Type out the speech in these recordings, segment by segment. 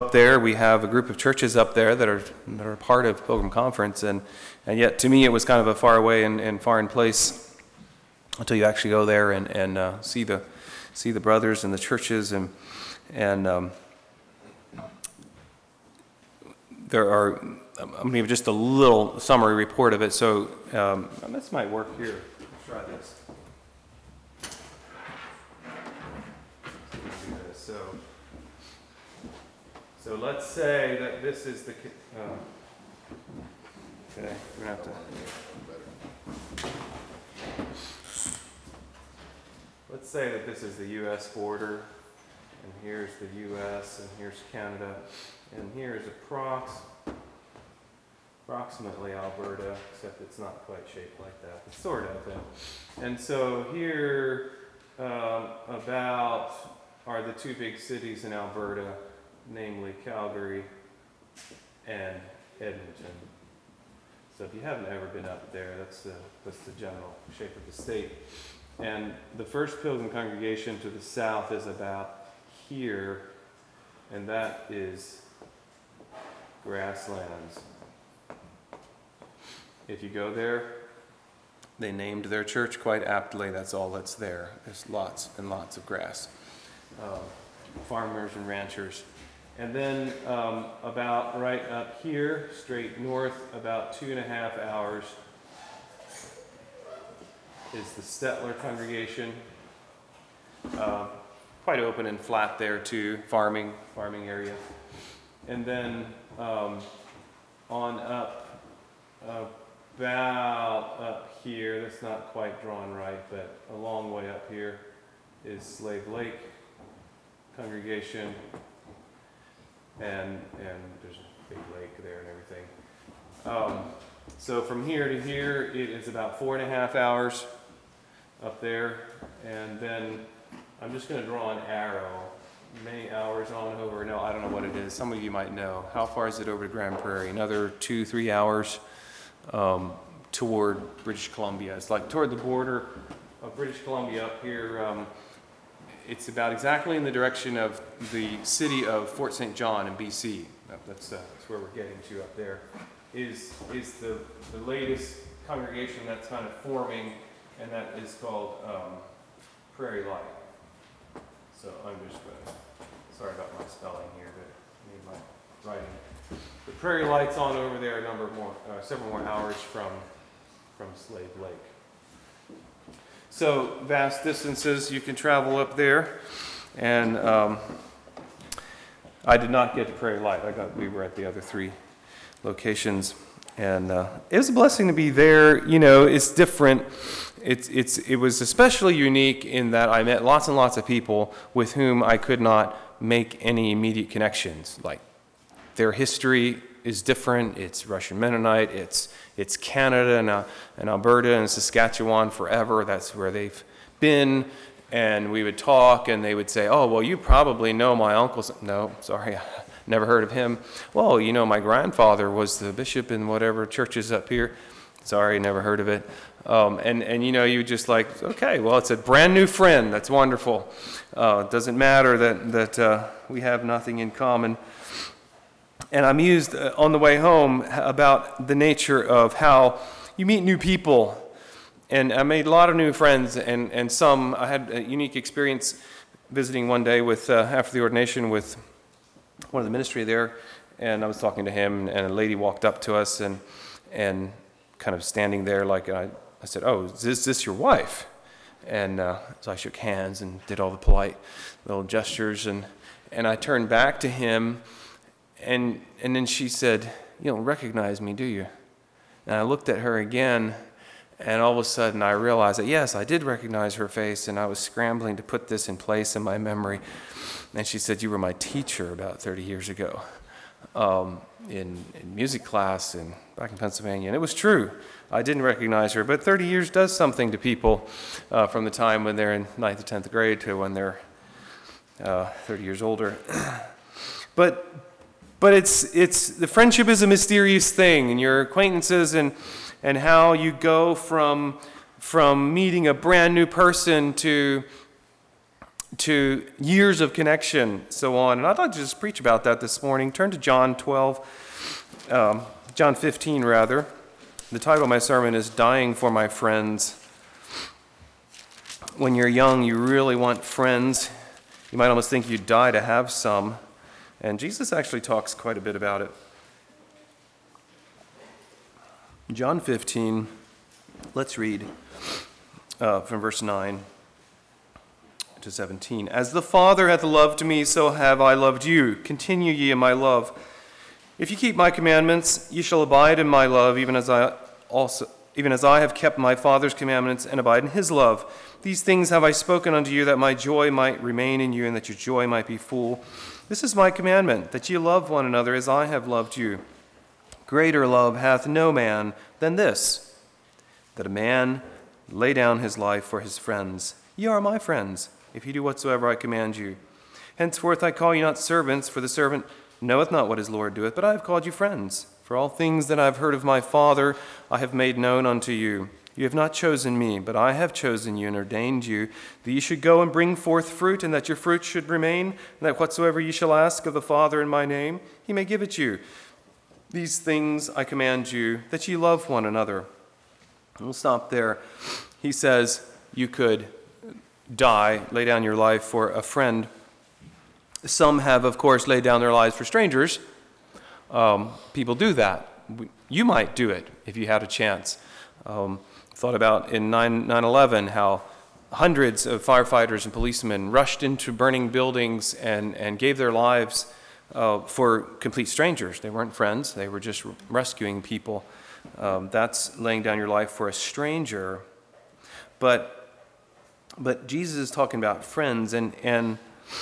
up there. We have a group of churches up there that are part of Pilgrim Conference, and yet to me it was kind of a far away and foreign place until you actually go there and see the brothers and the churches and there are. I'm going to give just a little summary report of it. So this might work here. Let's try this. So let's say that this is the. Okay, we're going to have to. Let's say that this is the U.S. border, and here's the U.S. and here's Canada, and here's approximately Alberta, except it's not quite shaped like that. It's sort of though. And so here about are the two big cities in Alberta, namely Calgary and Edmonton. So if you haven't ever been up there, that's the general shape of the state. And the first Pilgrim congregation to the south is about here, and that is Grasslands. If you go there, they named their church quite aptly. That's all that's there. There's lots and lots of grass. Farmers and ranchers. And then about right up here, straight north, about 2.5 hours, is the Stettler congregation. Quite open and flat there too, farming area. And then on up about up here, that's not quite drawn right, but a long way up here is Slave Lake congregation, and there's a big lake there and everything. So from here to here, it is about 4.5 hours up there, and then I'm just going to draw an arrow. Many hours on over. No, I don't know what it is. Some of you might know. How far is it over to Grand Prairie? Another 2-3 hours toward British Columbia. It's like toward the border of British Columbia up here. It's about exactly in the direction of the city of Fort St. John in BC. That's where we're getting to up there. Is the latest congregation that's kind of forming, and that is called Prairie Light. So I'm just going to, sorry about my spelling here, but I need my writing. The Prairie Light's on over there several more hours from Slave Lake. So vast distances you can travel up there, and I did not get to Prairie Light. We were at the other 3 locations, and it was a blessing to be there. You know, it's different. It was especially unique in that I met lots and lots of people with whom I could not make any immediate connections. Like, their history is different. It's Russian Mennonite. It's Canada and Alberta and Saskatchewan forever. That's where they've been. And we would talk, and they would say, "Oh, well, you probably know my uncle." No, sorry, I never heard of him. "Well, you know, my grandfather was the bishop in whatever churches up here." Sorry, never heard of it. And you know, you just like, okay, well, it's a brand new friend. That's wonderful. It doesn't matter that we have nothing in common. And I'm used on the way home about the nature of how you meet new people. And I made a lot of new friends, and some, I had a unique experience visiting one day with after the ordination with one of the ministry there, and I was talking to him, and a lady walked up to us and kind of standing there like, I said, "Oh, is this your wife?" And so I shook hands and did all the polite little gestures, and I turned back to him, and then she said, "You don't recognize me, do you?" And I looked at her again, and all of a sudden I realized that, yes, I did recognize her face, and I was scrambling to put this in place in my memory. And she said, "You were my teacher about 30 years ago in music class back in Pennsylvania." And it was true. I didn't recognize her, but 30 years does something to people from the time when they're in 9th or 10th grade to when they're 30 years older. But it's the friendship is a mysterious thing, and your acquaintances and how you go from meeting a brand new person to to years of connection, so on. And I'd like to just preach about that this morning. Turn to John 15 rather. The title of my sermon is Dying for My Friends. When you're young, you really want friends. You might almost think you'd die to have some. And Jesus actually talks quite a bit about it. John 15, let's read from verse 9 to 17. As the Father hath loved me, so have I loved you. Continue ye in my love. If you keep my commandments, ye shall abide in my love, even as I have kept my Father's commandments and abide in his love. These things have I spoken unto you, that my joy might remain in you, and that your joy might be full. This is my commandment, that ye love one another as I have loved you. Greater love hath no man than this, that a man lay down his life for his friends. Ye are my friends, if ye do whatsoever I command you. Henceforth I call you not servants, for the servant knoweth not what his Lord doeth, but I have called you friends. For all things that I have heard of my Father I have made known unto you. You have not chosen me, but I have chosen you and ordained you, that ye should go and bring forth fruit, and that your fruit should remain, and that whatsoever ye shall ask of the Father in my name, he may give it you. These things I command you, that ye love one another. We'll stop there. He says you could die, lay down your life for a friend. Some have, of course, laid down their lives for strangers. People do that. You might do it if you had a chance. Thought about in 9/11 how hundreds of firefighters and policemen rushed into burning buildings and gave their lives for complete strangers. They weren't friends. They were just rescuing people. That's laying down your life for a stranger. But Jesus is talking about friends, and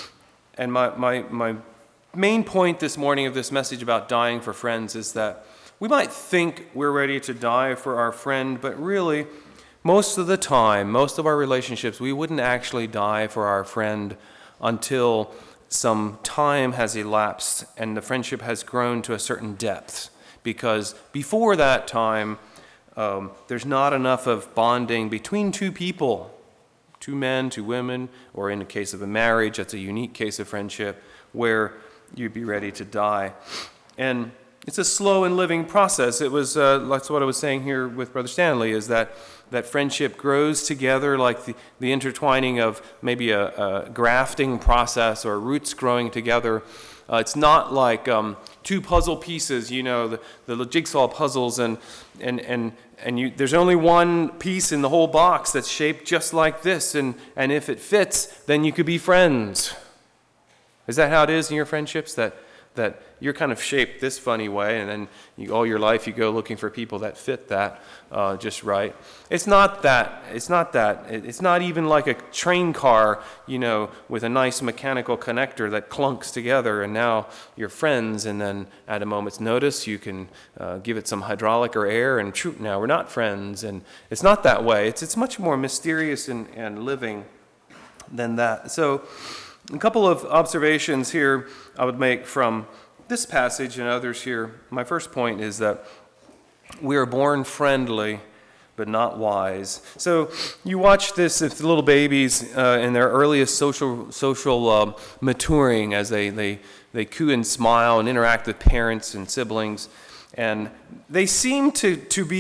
my main point this morning of this message about dying for friends is that we might think we're ready to die for our friend, but really, most of the time, most of our relationships, we wouldn't actually die for our friend until some time has elapsed and the friendship has grown to a certain depth. Because before that time, there's not enough of bonding between two people, two men, two women, or in the case of a marriage, that's a unique case of friendship, where you'd be ready to die. And it's a slow and living process. It was, that's what I was saying here with Brother Stanley, is that friendship grows together like the intertwining of maybe a grafting process or roots growing together. It's not like two puzzle pieces, the jigsaw puzzles, and there's only one piece in the whole box that's shaped just like this, and if it fits, then you could be friends. Is that how it is in your friendships, that you're kind of shaped this funny way, and then all your life you go looking for people that fit that just right? It's not that. It's not even like a train car, with a nice mechanical connector that clunks together, and now you're friends, and then at a moment's notice you can give it some hydraulic or air, and now we're not friends. And it's not that way. It's much more mysterious and living than that. So a couple of observations here I would make from this passage and others here. My first point is that we are born friendly, but not wise. So you watch this if the little babies in their earliest social maturing, as they coo and smile and interact with parents and siblings, and they seem to be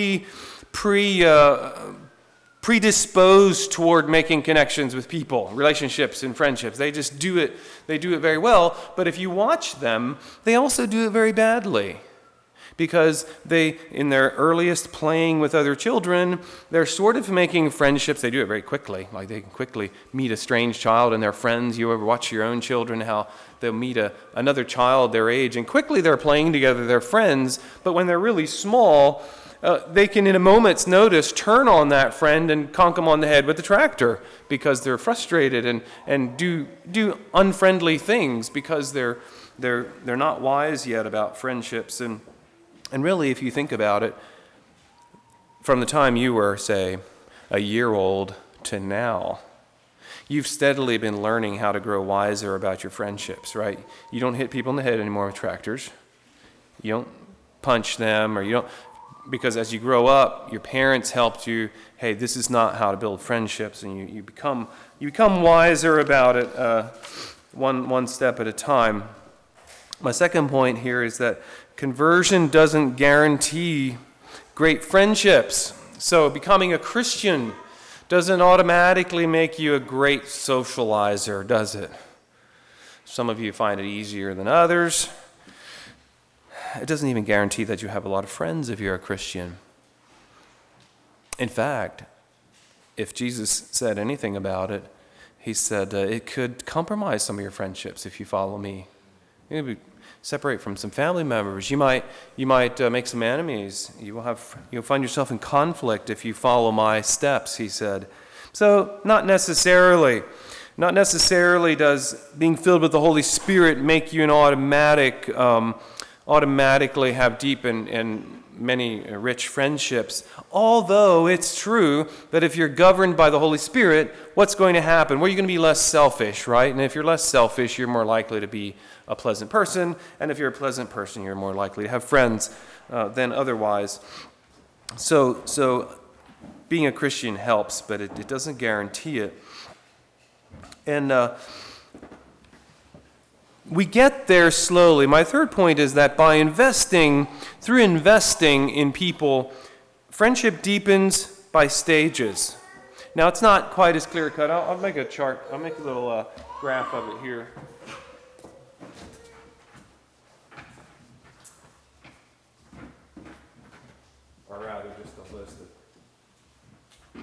predisposed toward making connections with people, relationships and friendships. They just do it. They do it very well. But if you watch them, they also do it very badly, because they, in their earliest playing with other children, they're sort of making friendships. They do it very quickly. Like they can quickly meet a strange child and their friends. You ever watch your own children, how they'll meet another child their age, and quickly they're playing together, they're friends. But when they're really small, they can, in a moment's notice, turn on that friend and conk them on the head with the tractor, because they're frustrated and do unfriendly things, because they're not wise yet about friendships. And really, if you think about it, from the time you were, say, a year old to now, you've steadily been learning how to grow wiser about your friendships, right? You don't hit people in the head anymore with tractors. You don't punch them, or you don't because as you grow up, your parents helped you, hey, this is not how to build friendships, and you become wiser about it one step at a time. My second point here is that conversion doesn't guarantee great friendships. So becoming a Christian doesn't automatically make you a great socializer, does it? Some of you find it easier than others. It doesn't even guarantee that you have a lot of friends if you're a Christian. In fact, if Jesus said anything about it, he said it could compromise some of your friendships if you follow me. Maybe separate from some family members. You might make some enemies. You'll find yourself in conflict if you follow my steps, he said. So not necessarily does being filled with the Holy Spirit make you an automatically have deep and many rich friendships. Although it's true that if you're governed by the Holy Spirit, what's going to happen? Well, you're going to be less selfish, right? And if you're less selfish, you're more likely to be a pleasant person. And if you're a pleasant person, you're more likely to have friends than otherwise. So being a Christian helps, but it doesn't guarantee it. And we get there slowly. My third point is that through investing in people, friendship deepens by stages. Now, it's not quite as clear-cut. I'll make a chart. I'll make a little graph of it here. Or rather, just a list of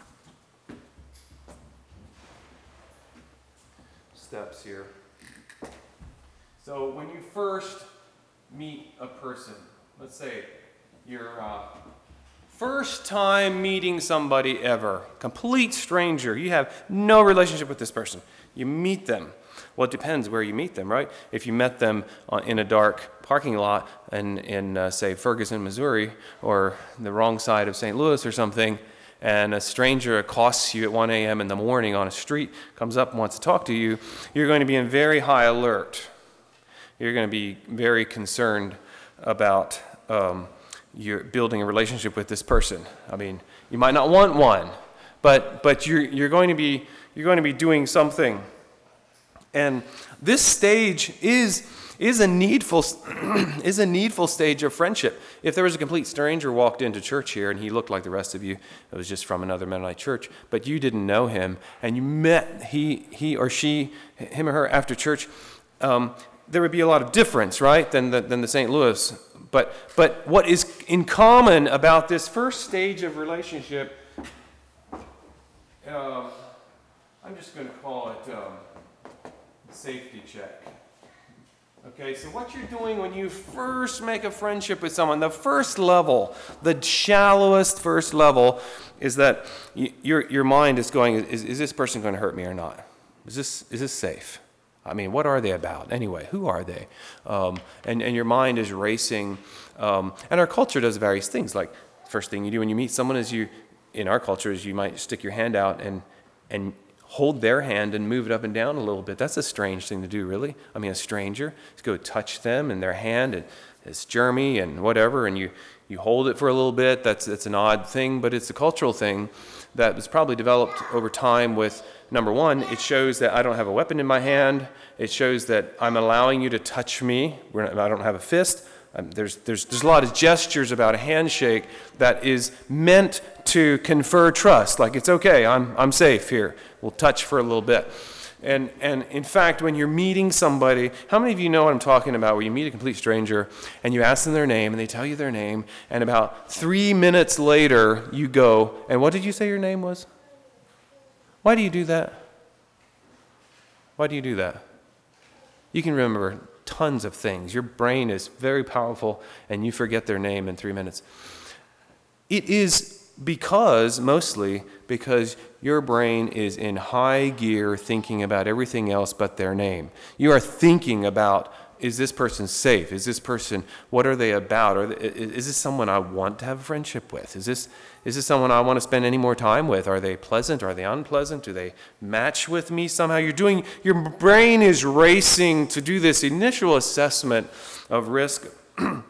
steps here. So when you first meet a person, let's say you're first time meeting somebody ever, complete stranger, you have no relationship with this person. You meet them. Well, it depends where you meet them, right? If you met them in a dark parking lot in say, Ferguson, Missouri, or the wrong side of St. Louis or something, and a stranger accosts you at 1 a.m. in the morning on a street, comes up and wants to talk to you, you're going to be in very high alert. You're going to be very concerned about you're building a relationship with this person. I mean, you might not want one, but you're going to be doing something. And this stage is a needful stage of friendship. If there was a complete stranger walked into church here and he looked like the rest of you, it was just from another Mennonite church, but you didn't know him and you met he or she, him or her after church, there would be a lot of difference, right, than the St. Louis. But what is in common about this first stage of relationship, I'm just going to call it safety check. Okay, so what you're doing when you first make a friendship with someone, the first level, the shallowest first level, is that your mind is going, is this person going to hurt me or not? Is this safe? I mean, what are they about? Anyway, who are they? And your mind is racing. And our culture does various things. Like, first thing you do when you meet someone is in our culture, is you might stick your hand out and hold their hand and move it up and down a little bit. That's a strange thing to do, really. I mean, a stranger, just go touch them and their hand, and it's germy and whatever, and you hold it for a little bit. That's an odd thing, but it's a cultural thing that was probably developed over time with, number one, it shows that I don't have a weapon in my hand. It shows that I'm allowing you to touch me. I don't have a fist. There's a lot of gestures about a handshake that is meant to confer trust. Like, it's okay, I'm safe here. We'll touch for a little bit. And in fact, when you're meeting somebody, how many of you know what I'm talking about, where you meet a complete stranger and you ask them their name and they tell you their name, and about 3 minutes later you go, and what did you say your name was? Why do you do that? Why do you do that? You can remember tons of things. Your brain is very powerful and you forget their name in 3 minutes. It is mostly because your brain is in high gear thinking about everything else but their name. You are thinking about, is this person safe? Is this person, what are they about? Is this someone I want to have a friendship with? Is this someone I want to spend any more time with? Are they pleasant? Are they unpleasant? Do they match with me somehow? Your brain is racing to do this initial assessment of risk.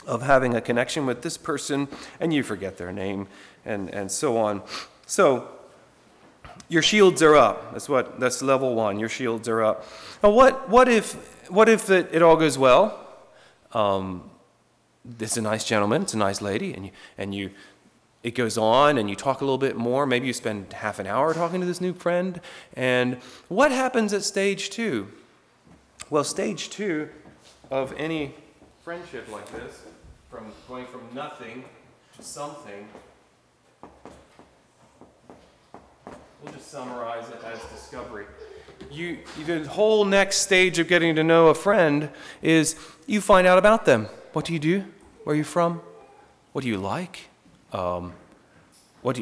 of having a connection with this person, and you forget their name, and so on. So your shields are up. That's level one. Your shields are up. Now, what if it all goes well? This is a nice gentleman. It's a nice lady, and you. It goes on, and you talk a little bit more. Maybe you spend half an hour talking to this new friend. And what happens at stage two? Well, stage two of any friendship like this, from going from nothing to something, we'll just summarize it as discovery. The whole next stage of getting to know a friend is you find out about them. What do you do? Where are you from? What do you like? What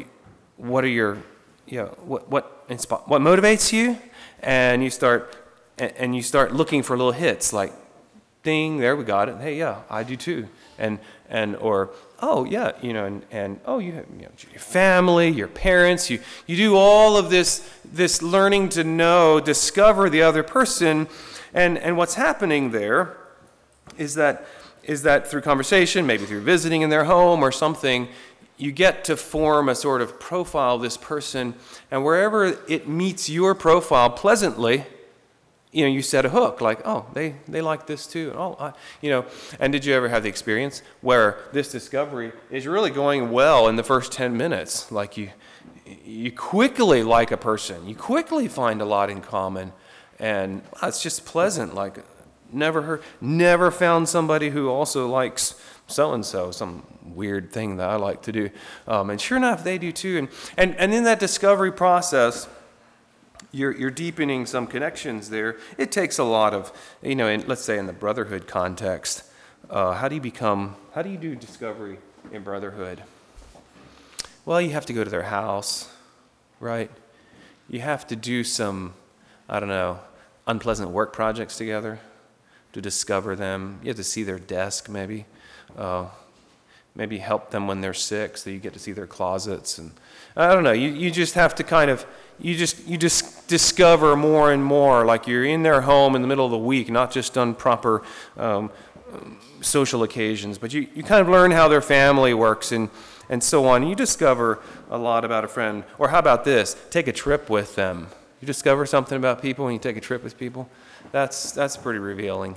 motivates you? And you start looking for little hits like, ding, there we got it. Hey, yeah, I do too. Or oh yeah, oh you have your family, your parents. You do all of this learning to know, discover the other person, and what's happening there is that through conversation, maybe through visiting in their home or something, you get to form a sort of profile of this person, and wherever it meets your profile pleasantly, you set a hook, like, oh, they like this too. And did you ever have the experience where this discovery is really going well in the first 10 minutes? Like you quickly like a person, you quickly find a lot in common, and it's just pleasant. Like never found somebody who also likes so-and-so, some weird thing that I like to do. And sure enough, they do too. And in that discovery process, you're deepening some connections there. It takes a lot of, let's say in the brotherhood context, how do you do discovery in brotherhood? Well, you have to go to their house, right? You have to do some, unpleasant work projects together to discover them. You have to see their desk maybe. Maybe help them when they're sick, so you get to see their closets, and I don't know. You just have to kind of you just discover more and more, like you're in their home in the middle of the week, not just on proper social occasions, but you kind of learn how their family works and so on. You discover a lot about a friend. Or how about this? Take a trip with them. You discover something about people when you take a trip with people. That's pretty revealing.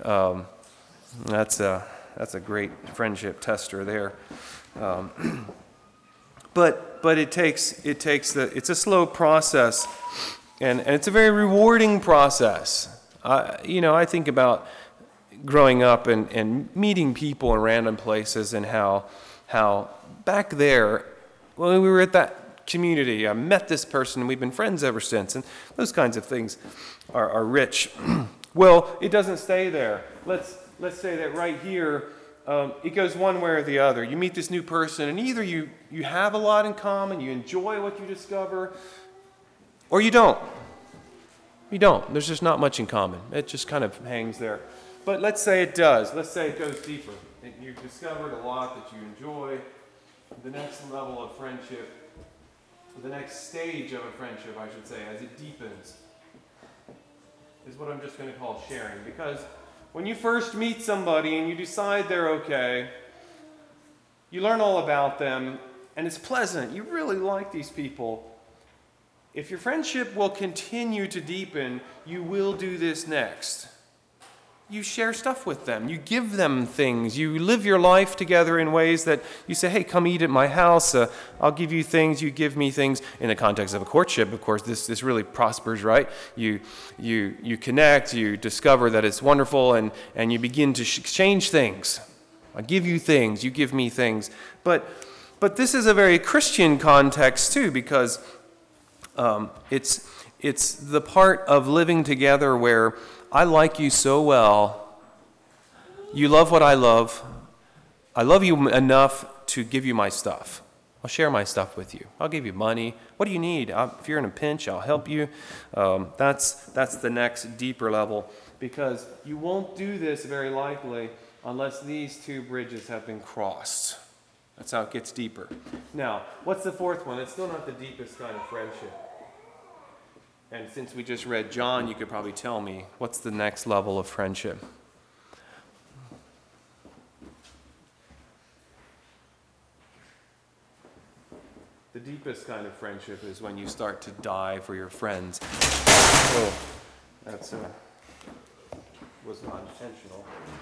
That's a great friendship tester there. But it's a slow process, and it's a very rewarding process. I think about growing up and meeting people in random places, and how back there, when we were at that community, I met this person and we've been friends ever since, and those kinds of things are rich. Well, it doesn't stay there. Let's say that right here, it goes one way or the other. You meet this new person, and either you have a lot in common, you enjoy what you discover, or you don't. You don't. There's just not much in common. It just kind of hangs there. But let's say it does. Let's say it goes deeper. You've discovered a lot that you enjoy. The next level of friendship, the next stage of a friendship, I should say, as it deepens, is what I'm just going to call sharing. Because when you first meet somebody and you decide they're okay, you learn all about them, and it's pleasant. You really like these people. If your friendship will continue to deepen, you will do this next. You share stuff with them. You give them things. You live your life together in ways that you say, hey, come eat at my house. I'll give you things. You give me things. In the context of a courtship, of course, this really prospers, right? You connect. You discover that it's wonderful, and you begin to exchange things. I give you things. You give me things. But this is a very Christian context, too, because it's the part of living together where I like you so well, you love what I love you enough to give you my stuff. I'll share my stuff with you. I'll give you money. What do you need? If you're in a pinch, I'll help you. That's the next deeper level, because you won't do this very likely unless these two bridges have been crossed. That's how it gets deeper. Now, what's the fourth one? It's still not the deepest kind of friendship. And since we just read John, you could probably tell me, what's the next level of friendship? The deepest kind of friendship is when you start to die for your friends. Oh, that's was not intentional.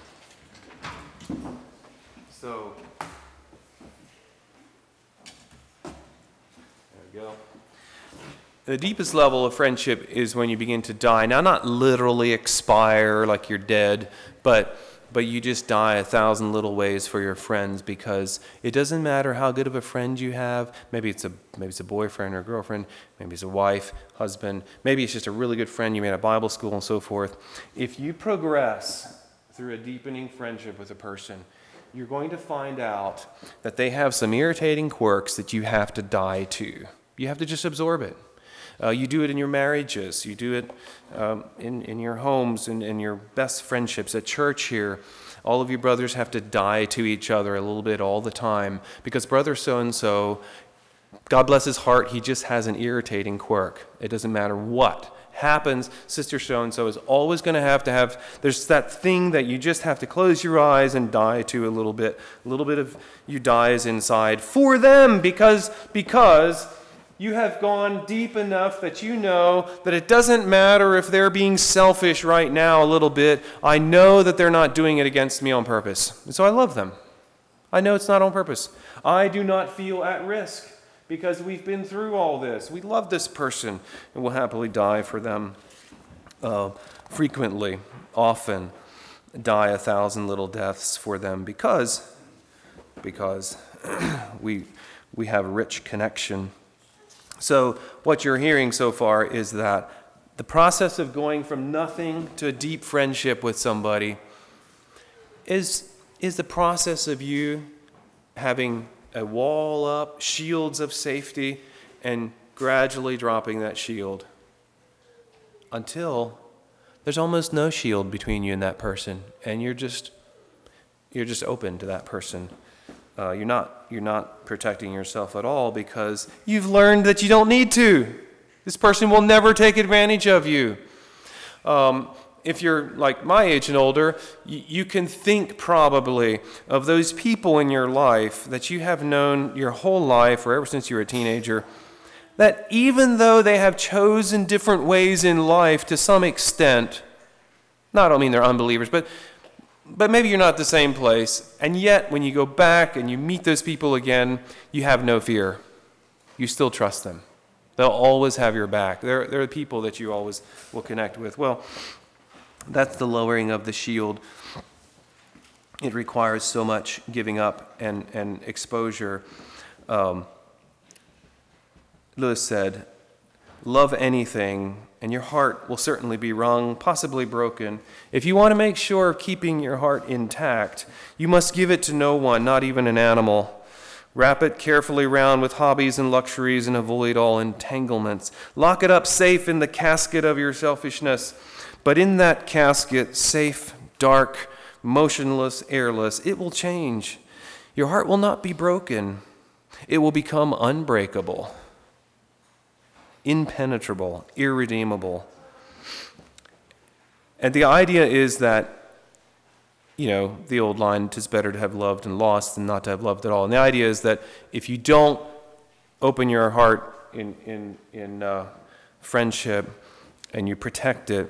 So, there we go. The deepest level of friendship is when you begin to die. Now, not literally expire like you're dead, but you just die 1,000 little ways for your friends, because it doesn't matter how good of a friend you have. Maybe it's a boyfriend or a girlfriend. Maybe it's a wife, husband. Maybe it's just a really good friend you made at Bible school and so forth. If you progress through a deepening friendship with a person, you're going to find out that they have some irritating quirks that you have to die to. You have to just absorb it. You do it in your marriages. You do it in your homes and in your best friendships at church here. All of you brothers have to die to each other a little bit all the time, because brother so-and-so, God bless his heart, he just has an irritating quirk. It doesn't matter what happens. Sister so-and-so is always going to have, there's that thing that you just have to close your eyes and die to a little bit. A little bit of you dies inside for them, because you have gone deep enough that you know that it doesn't matter if they're being selfish right now a little bit. I know that they're not doing it against me on purpose. And so I love them. I know it's not on purpose. I do not feel at risk because we've been through all this. We love this person and will happily die for them. Frequently, often, die 1,000 little deaths for them because we have a rich connection. So what you're hearing so far is that the process of going from nothing to a deep friendship with somebody is the process of you having a wall up, shields of safety, and gradually dropping that shield until there's almost no shield between you and that person, and you're just open to that person. You're not protecting yourself at all because you've learned that you don't need to. This person will never take advantage of you. If you're like my age and older, you can think probably of those people in your life that you have known your whole life or ever since you were a teenager, that even though they have chosen different ways in life to some extent, I don't mean they're unbelievers, but maybe you're not at the same place, and yet when you go back and you meet those people again, you have no fear. You still trust them. They'll always have your back. They're the people that you always will connect with. Well, that's the lowering of the shield. It requires so much giving up and exposure. Lewis said, "Love anything, and your heart will certainly be wrung, possibly broken. If you want to make sure of keeping your heart intact, you must give it to no one, not even an animal. Wrap it carefully round with hobbies and luxuries and avoid all entanglements. Lock it up safe in the casket of your selfishness. But in that casket, safe, dark, motionless, airless, it will change. Your heart will not be broken. It will become unbreakable, impenetrable, irredeemable." And the idea is that, the old line, "'Tis better to have loved and lost than not to have loved at all." And the idea is that if you don't open your heart in friendship and you protect it,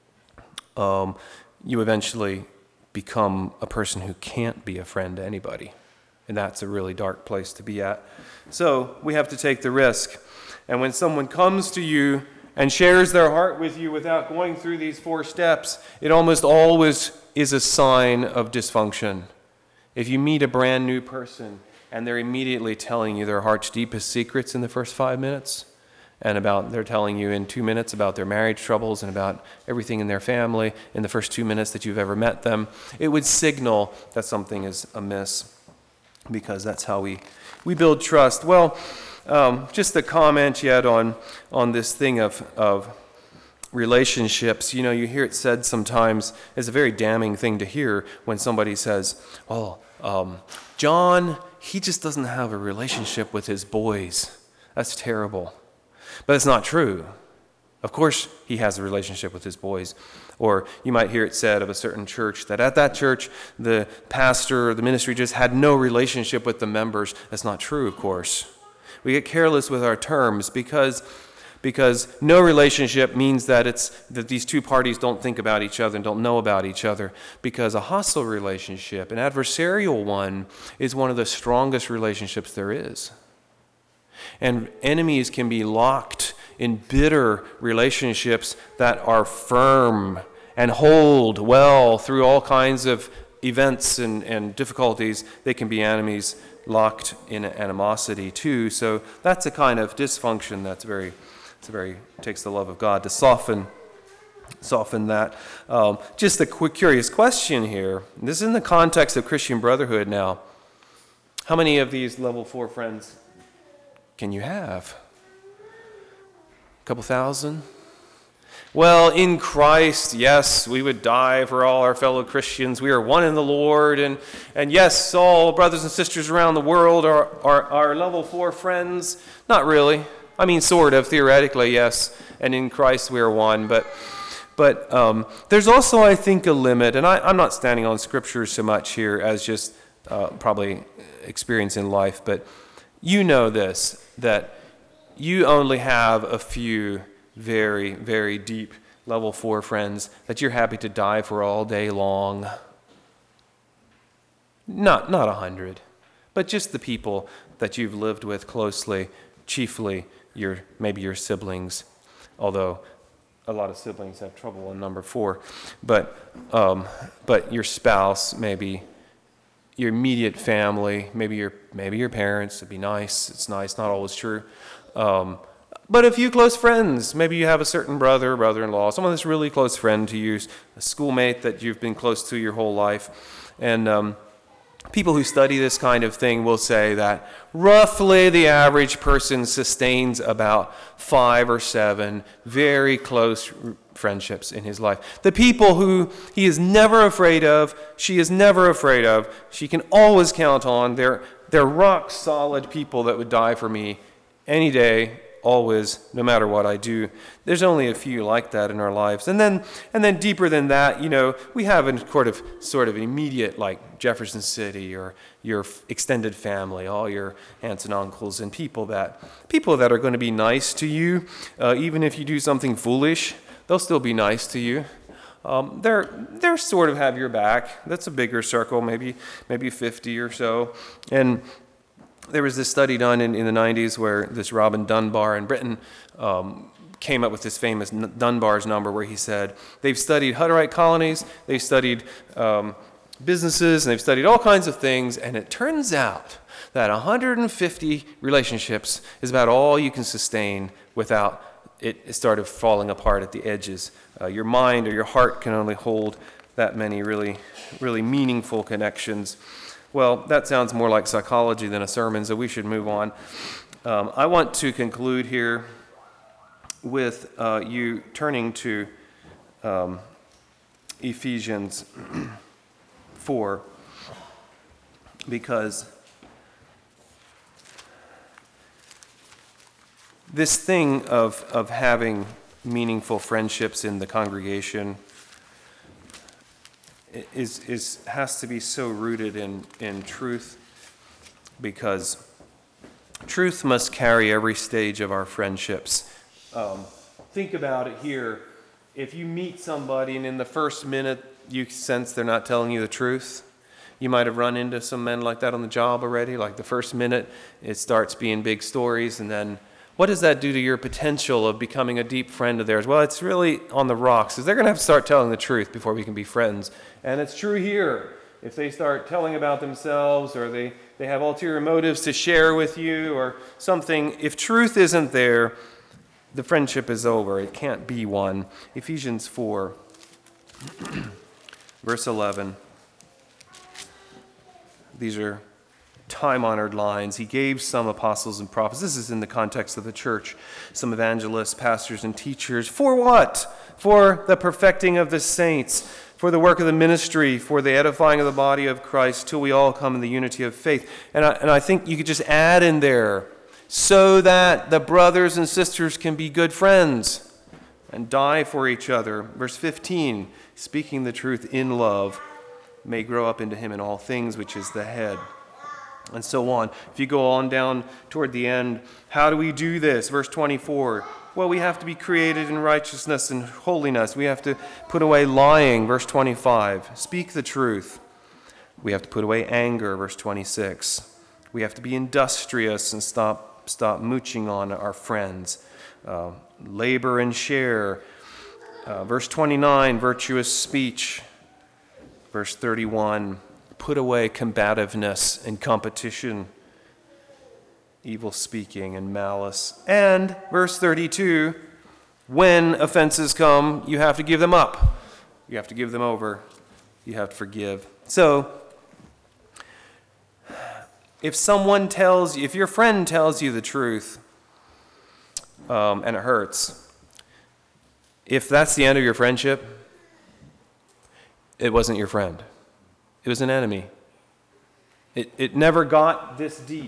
you eventually become a person who can't be a friend to anybody. And that's a really dark place to be at. So we have to take the risk. And when someone comes to you and shares their heart with you without going through these 4 steps, it almost always is a sign of dysfunction. If you meet a brand new person and they're immediately telling you their heart's deepest secrets in the first 5 minutes, and they're telling you in 2 minutes about their marriage troubles and about everything in their family in the first 2 minutes that you've ever met them, it would signal that something is amiss, because that's how we build trust. Well, just a comment yet on this thing of relationships. You hear it said sometimes, it's a very damning thing to hear when somebody says, John, he just doesn't have a relationship with his boys. That's terrible. But it's not true. Of course he has a relationship with his boys. Or you might hear it said of a certain church that at that church, the pastor or the ministry just had no relationship with the members. That's not true, of course. We get careless with our terms because no relationship means that these two parties don't think about each other and don't know about each other. Because a hostile relationship, an adversarial one, is one of the strongest relationships there is. And enemies can be locked in bitter relationships that are firm and hold well through all kinds of events and difficulties. They can be enemies locked in animosity too. So that's a kind of dysfunction that's takes the love of God to soften that. Just a quick curious question here. This is in the context of Christian brotherhood now. How many of these level 4 friends can you have? A couple thousand? Well, in Christ, yes, we would die for all our fellow Christians. We are one in the Lord. And yes, all brothers and sisters around the world are level 4 friends. Not really. I mean, sort of, theoretically, yes. And in Christ we are one. But there's also, I think, a limit. And I'm not standing on Scripture so much here as just probably experience in life. But you know this, that you only have a few very, very deep level 4 friends that you're happy to die for all day long. Not 100, but just the people that you've lived with closely, chiefly maybe your siblings, although a lot of siblings have trouble on number 4, but your spouse, maybe your immediate family, maybe your parents. It'd be nice. It's nice, not always true. But a few close friends. Maybe you have a certain brother-in-law, someone that's really close friend to you, a schoolmate that you've been close to your whole life. And people who study this kind of thing will say that roughly the average person sustains about 5 or 7 very close friendships in his life. The people who he is never afraid of, she is never afraid of, she can always count on, they're rock solid people that would die for me any day, always, no matter what I do. There's only a few like that in our lives. And then deeper than that, we have a sort of immediate, like Jefferson City or your extended family, all your aunts and uncles, and people that are going to be nice to you, even if you do something foolish, they'll still be nice to you. They're sort of have your back. That's a bigger circle, maybe 50 or so. And there was this study done in the 90s where this Robin Dunbar in Britain came up with this famous Dunbar's number where he said they've studied Hutterite colonies, they've studied businesses, and they've studied all kinds of things, and it turns out that 150 relationships is about all you can sustain without it started falling apart at the edges. Your mind or your heart can only hold that many really, really meaningful connections. Well, that sounds more like psychology than a sermon, so we should move on. I want to conclude here with you turning to Ephesians 4, because this thing of having meaningful friendships in the congregation has to be so rooted in truth, because truth must carry every stage of our friendships. Think about it here. If you meet somebody and in the first minute you sense they're not telling you the truth, you might have run into some men like that on the job already. Like the first minute it starts being big stories, and then what does that do to your potential of becoming a deep friend of theirs? Well, it's really on the rocks, because they're going to have to start telling the truth before we can be friends. And it's true here. If they start telling about themselves, or they have ulterior motives to share with you or something, if truth isn't there, the friendship is over. It can't be one. Ephesians 4, verse 11. These are time-honored lines. He gave some apostles and prophets. This is in the context of the church. Some evangelists, pastors, and teachers. For what? For the perfecting of the saints, for the work of the ministry, for the edifying of the body of Christ, till we all come in the unity of faith. And I think you could just add in there, so that the brothers and sisters can be good friends and die for each other. Verse 15, speaking the truth in love, may grow up into him in all things, which is the head, and so on. If you go on down toward the end, how do we do this? Verse 24. Well, we have to be created in righteousness and holiness. We have to put away lying, verse 25. Speak the truth. We have to put away anger, verse 26. We have to be industrious and stop mooching on our friends. Labor and share. Verse 29, virtuous speech. Verse 31, put away combativeness and competition, evil speaking and malice. And verse 32, when offenses come, you have to give them up. You have to give them over. You have to forgive. So, if your friend tells you the truth, and it hurts, if that's the end of your friendship, it wasn't your friend. It was an enemy. It never got this deep.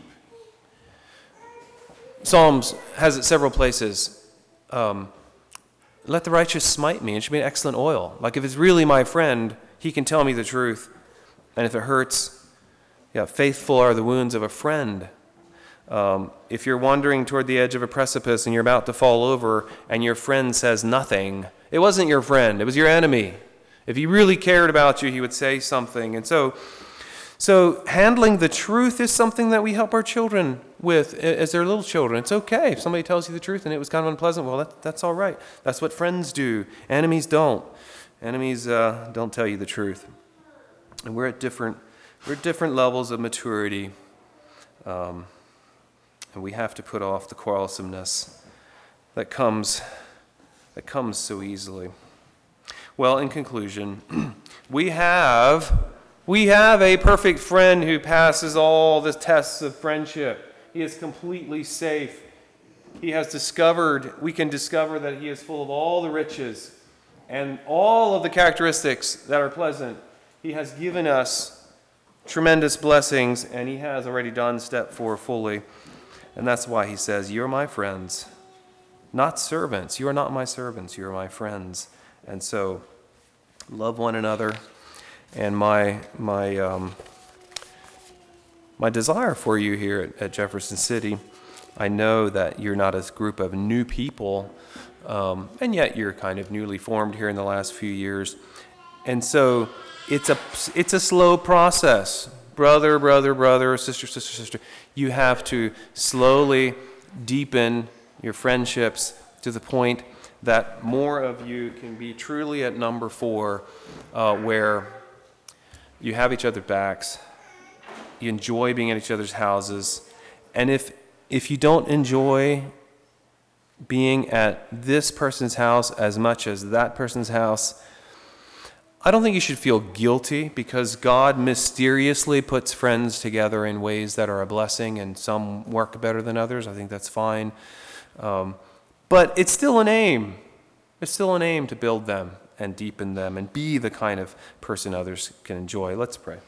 Psalms has it several places. Let the righteous smite me, and should be an excellent oil. Like if it's really my friend, he can tell me the truth. And if it hurts, faithful are the wounds of a friend. If you're wandering toward the edge of a precipice and you're about to fall over and your friend says nothing, it wasn't your friend, it was your enemy. If he really cared about you, he would say something. And so handling the truth is something that we help our children with as they're little children. It's okay if somebody tells you the truth and it was kind of unpleasant. Well, that's all right. That's what friends do. Enemies don't. Enemies don't tell you the truth. And we're at different levels of maturity. And we have to put off the quarrelsomeness that comes so easily. Well, in conclusion, we have a perfect friend who passes all the tests of friendship. He is completely safe. We can discover that he is full of all the riches and all of the characteristics that are pleasant. He has given us tremendous blessings, and he has already done step 4 fully. And that's why he says, you're my friends, not servants. You are not my servants. You are my friends. And so, love one another. And my desire for you here at Jefferson City, I know that you're not a group of new people, and yet you're kind of newly formed here in the last few years. And so, it's a slow process. Brother, sister. You have to slowly deepen your friendships to the point that more of you can be truly at number 4, where you have each other's backs, you enjoy being at each other's houses, and if you don't enjoy being at this person's house as much as that person's house, I don't think you should feel guilty, because God mysteriously puts friends together in ways that are a blessing, and some work better than others. I think that's fine. But it's still an aim. It's still an aim to build them and deepen them and be the kind of person others can enjoy. Let's pray.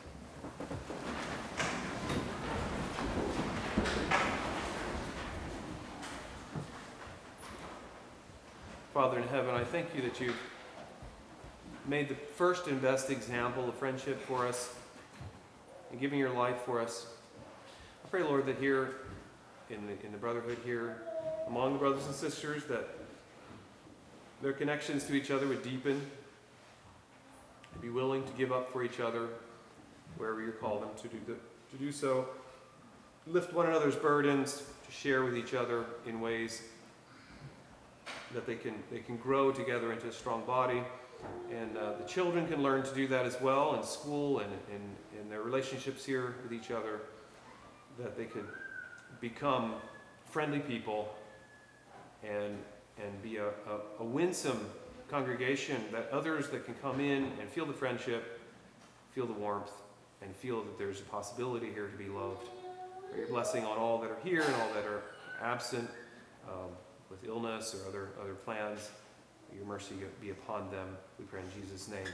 Father in heaven, I thank you that you've made the first and best example of friendship for us and giving your life for us. I pray, Lord, that here in the brotherhood here, among the brothers and sisters, that their connections to each other would deepen, and be willing to give up for each other wherever you call them to do so. Lift one another's burdens, to share with each other in ways that they can grow together into a strong body. And the children can learn to do that as well in school and in their relationships here with each other, that they could become friendly people and be a winsome congregation, that others that can come in and feel the friendship, feel the warmth, and feel that there's a possibility here to be loved. Pray your blessing on all that are here and all that are absent with illness or other plans. Your mercy be upon them. We pray in Jesus' name.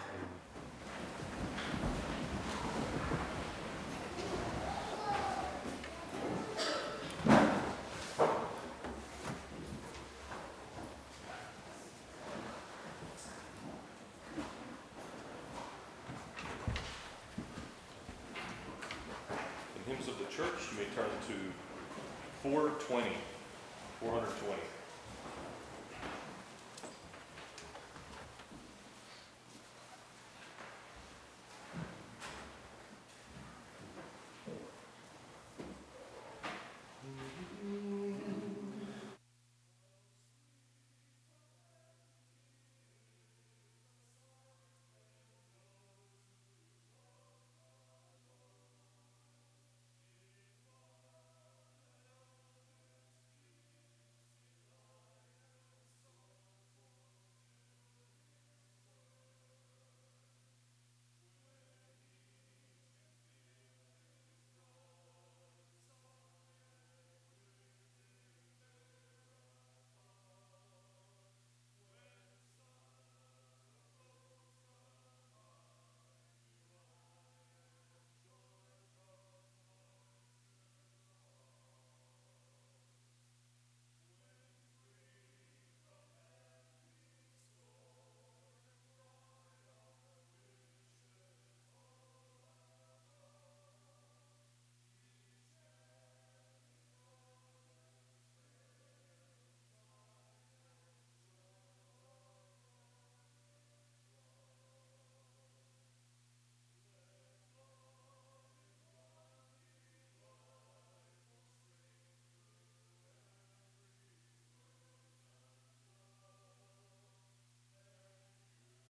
Amen. In hymn Peoples of the Church, you may turn to 420, 420.